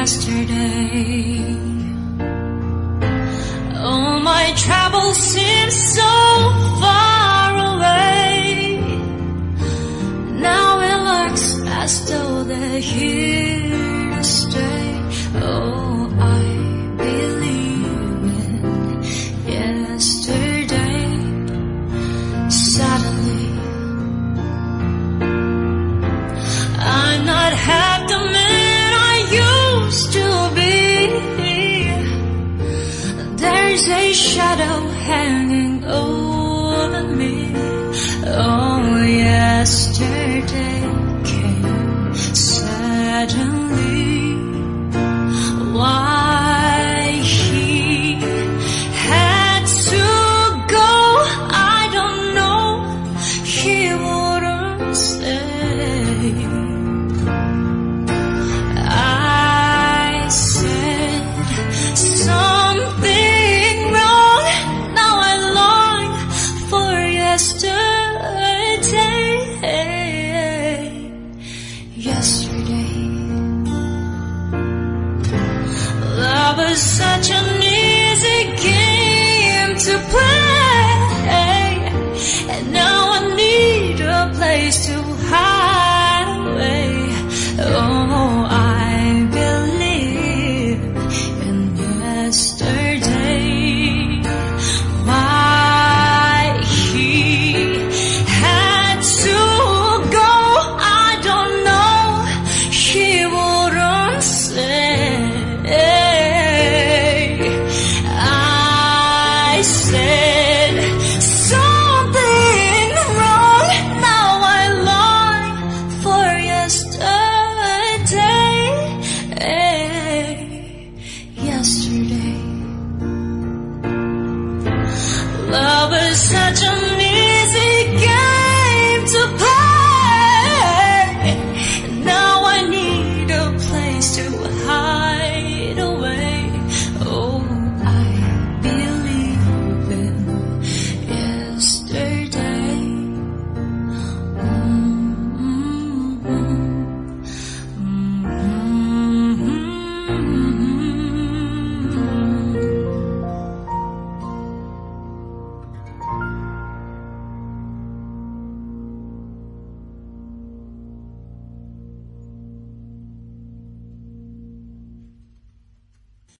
yesterday. Oh, my travels seem so far away. Now it looks as though they're here to stay. Oh, I believe in yesterday. Suddenly, I'm not half the man I used to be. There's a shadow hanging over me. Oh, yesterday came suddenly. Why he had to go, I don't know. He wouldn't say. I said something wrong. Now I long for yesterday. Love is such an easy game to play, and now I need a place to hide away. Oh, I believe in yesterday. Why he had to go, I don't know. He wouldn't say. I said something wrong. Now I long for yesterday. Love is such a